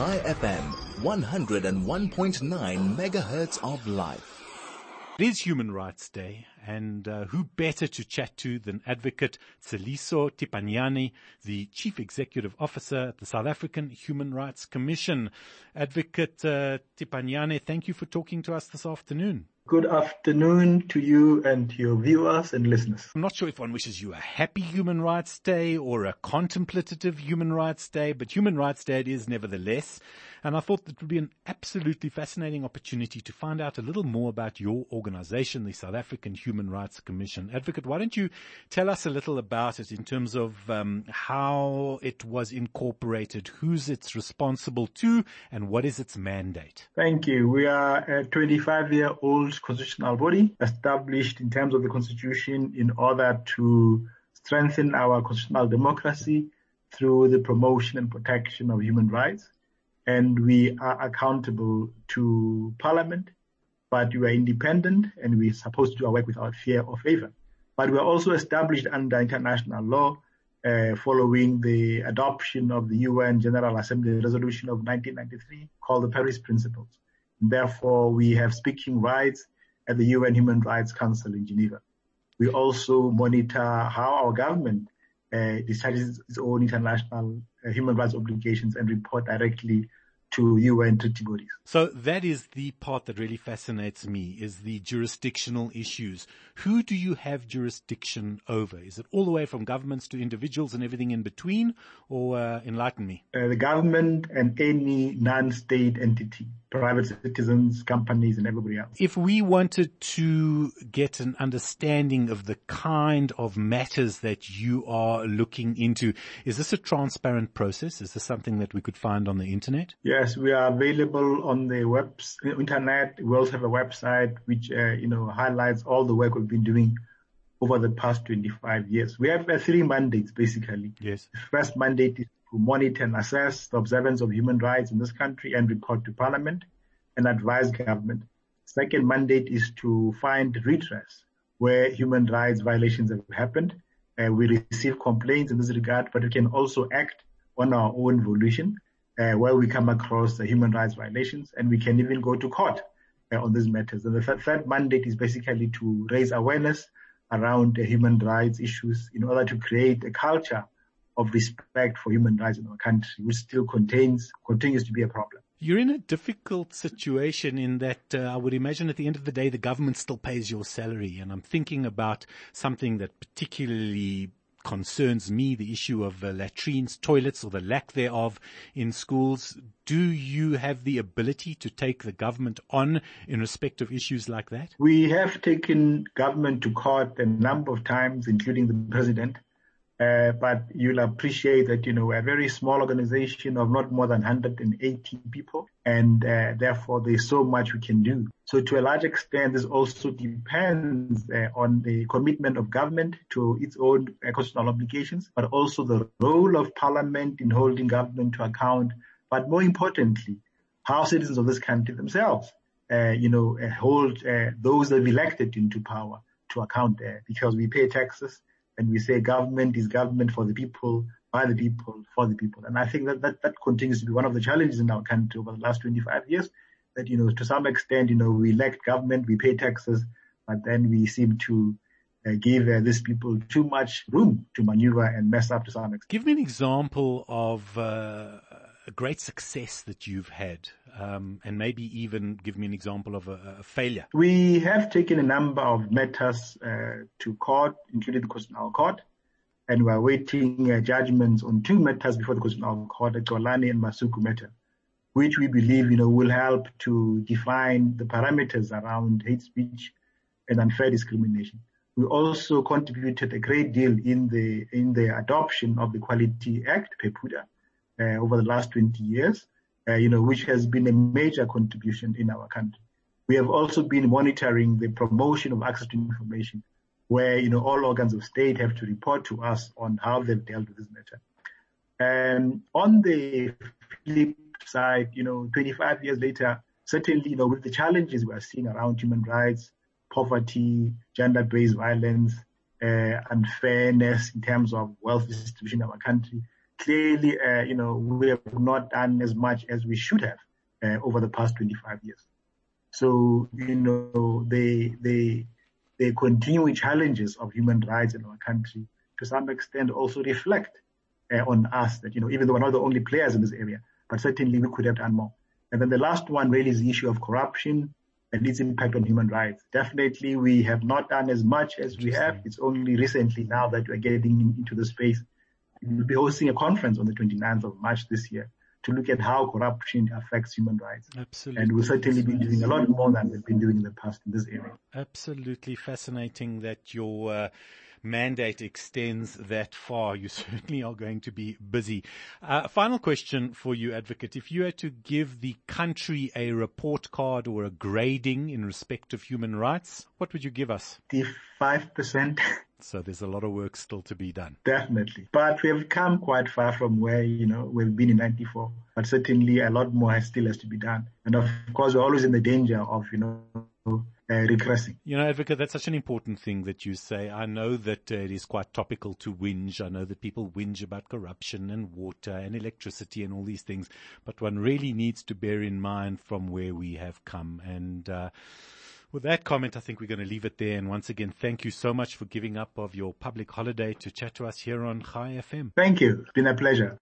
Chai FM, 101.9 megahertz of life. It is Human Rights Day, and who better to chat to than Advocate Tseliso Tipanyane, the Chief Executive Officer at the South African Human Rights Commission. Advocate Tipanyane, thank you for talking to us this afternoon. Good afternoon to you and to your viewers and listeners. I'm not sure if one wishes you a happy Human Rights Day or a contemplative Human Rights Day, but Human Rights Day it is nevertheless. And I thought that would be an absolutely fascinating opportunity to find out a little more about your organization, the South African Human Rights Commission. Advocate, why don't you tell us a little about it in terms of how it was incorporated, who's it's responsible to, and what is its mandate? Thank you. We are a 25-year-old constitutional body established in terms of the Constitution in order to strengthen our constitutional democracy through the promotion and protection of human rights. And we are accountable to Parliament, but we are independent and we're supposed to do our work without fear or favor. But we are also established under international law following the adoption of the UN General Assembly resolution of 1993 called the Paris Principles. Therefore, we have speaking rights at the UN Human Rights Council in Geneva. We also monitor how our government discharges its own international human rights obligations and report directly to UN treaty bodies. So that is the part that really fascinates me, is the jurisdictional issues. Who do you have jurisdiction over? Is it all the way from governments to individuals and everything in between, or enlighten me? The government and any non-state entity, private citizens, companies, and everybody else. If we wanted to get an understanding of the kind of matters that you are looking into, is this a transparent process? Is this something that we could find on the internet? Yes, we are available on the internet. We also have a website which, highlights all the work we've been doing over the past 25 years. We have 3 mandates, basically. Yes. The first mandate is to monitor and assess the observance of human rights in this country and report to Parliament and advise government. Second mandate is to find redress where human rights violations have happened. We receive complaints in this regard, but we can also act on our own volition where we come across the human rights violations, and we can even go to court on these matters. And the third mandate is basically to raise awareness around human rights issues in order to create a culture of respect for human rights in our country, which still continues to be a problem. You're in a difficult situation in that I would imagine at the end of the day, the government still pays your salary. And I'm thinking about something that particularly concerns me, the issue of latrines, toilets, or the lack thereof in schools. Do you have the ability to take the government on in respect of issues like that? We have taken government to court a number of times, including the president. But you'll appreciate that, we're a very small organization of not more than 180 people, and therefore there's so much we can do. So to a large extent, this also depends on the commitment of government to its own constitutional obligations, but also the role of Parliament in holding government to account. But more importantly, how citizens of this country themselves, hold those they've elected into power to account there, because we pay taxes. And we say government is government for the people, by the people, for the people. And I think that continues to be one of the challenges in our country over the last 25 years, that, to some extent, we elect government, we pay taxes, but then we seem to give these people too much room to maneuver and mess up to some extent. Give me an example of a great success that you've had, and maybe even give me an example of a failure. We have taken a number of matters to court, including the Constitutional Court, and we're awaiting judgments on 2 matters before the Constitutional Court, the Xolani and Masuku matter, which we believe, will help to define the parameters around hate speech and unfair discrimination. We also contributed a great deal in the adoption of the Equality Act, PEPUDA, over the last 20 years, which has been a major contribution in our country. We have also been monitoring the promotion of access to information, where, all organs of state have to report to us on how they've dealt with this matter. And on the flip side, 25 years later, certainly, with the challenges we are seeing around human rights, poverty, gender-based violence, unfairness in terms of wealth distribution in our country, clearly, we have not done as much as we should have over the past 25 years. So, the continuing challenges of human rights in our country, to some extent, also reflect on us that, even though we're not the only players in this area, but certainly we could have done more. And then the last one really is the issue of corruption and its impact on human rights. Definitely, we have not done as much as we have. It's only recently now that we're getting into the space. We'll be hosting a conference on the 29th of March this year to look at how corruption affects human rights. Absolutely. And we'll certainly be doing a lot more than we've been doing in the past in this area. Absolutely fascinating that your mandate extends that far. You certainly are going to be busy. Final question for you, Advocate. If you had to give the country a report card or a grading in respect of human rights, what would you give us? 5%. So there's a lot of work still to be done. Definitely. But we have come quite far from where, we've been in 94. But certainly a lot more still has to be done. And of course, we're always in the danger of, regressing. Advocate, that's such an important thing that you say. I know that it is quite topical to whinge. I know that people whinge about corruption and water and electricity and all these things. But one really needs to bear in mind from where we have come. And with that comment, I think we're going to leave it there. And once again, thank you so much for giving up of your public holiday to chat to us here on Chai FM. Thank you. It's been a pleasure.